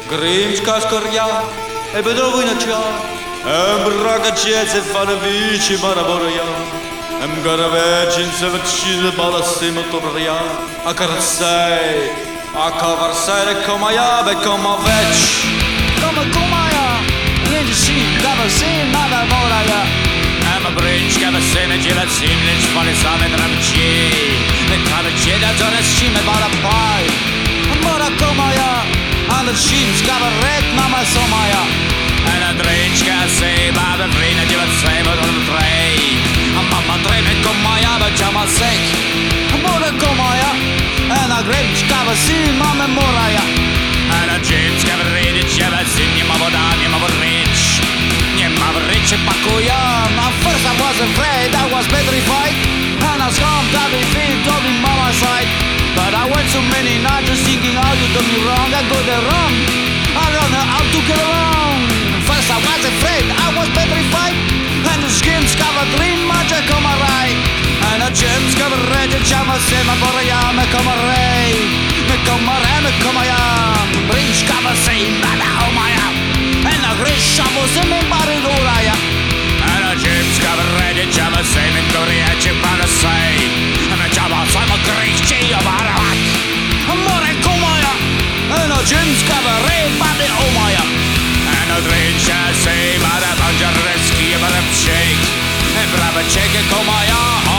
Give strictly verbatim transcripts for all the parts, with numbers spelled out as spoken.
Grimska skoria, e bedrowy na cia, em ragazze fanavici maraboria, em garavecin se vaccine balassi motoria, a carazzai, a cavarsare come iabe come vec. Come kumaja, niente si, dava si, nada moraja. Em brinčka ve sene dělat simlič, pali same dramči. Nekada čeda zone šime bala paj. Mora kumaja, and the sheep's got a red mama somaja. En a drinčka se babe vrina dělat svém od trej. A mama treme kumaja, bečama sek. Mora kumaja, and a grinch got a si, mama moraja. En a džinska vrina dělat si, něma voda, něma vodrič. Něma vodrič pakuja. At first I was afraid, I was petrified. And I was home, having feet, told me mama side. But I went so many nights just thinking how you done me wrong. I got it wrong, I don't know how to get along. First I was afraid, I was petrified. And the skin's covered dream, magic on my right. And the gym's covered red, and chama se ma borja, me come a ray. Me come a ray, me come a yam. Brinch cover se, bada o ma yam. And the grish chamo se me bari dura ya. En a džinska vrina dělat si, mi koria čipana sej. En a čaba sama kričí a baravak. More kumaja, and the gym's covered red, body o ma yam. En a drinčka se bada banžareski a bada pšek. En brava čeke kumaja.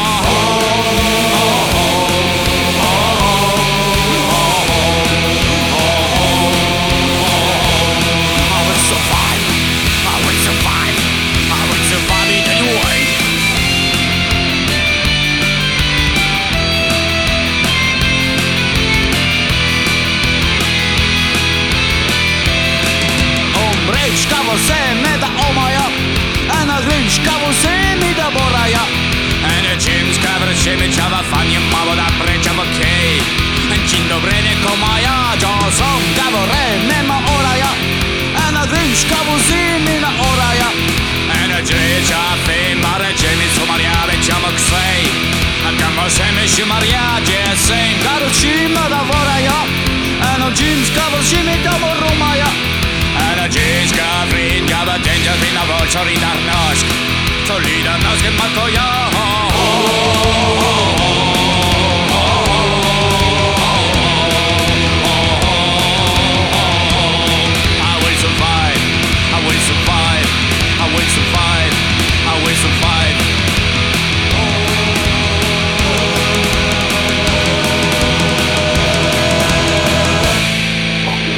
Škavo se me da omaja, a na grin škavo se mi da boraja. En a džinska vrši mi čava fanje malo da prečava kej. En čin dobre neko maja, čo som Škavo re nema oraja, a na grin škavo se mi na oraja. En a džreća fe mare džemi su marja većamo ksej. A kamo se mi ši marja dje sem. Karo šima da voraja, a na grin škavo se mi da borumaja. En a džinska vrin gaba denja vina vočo ridar nosk. Co lidar nosken matko ja.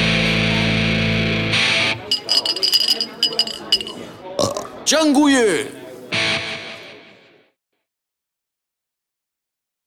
Dziękuję.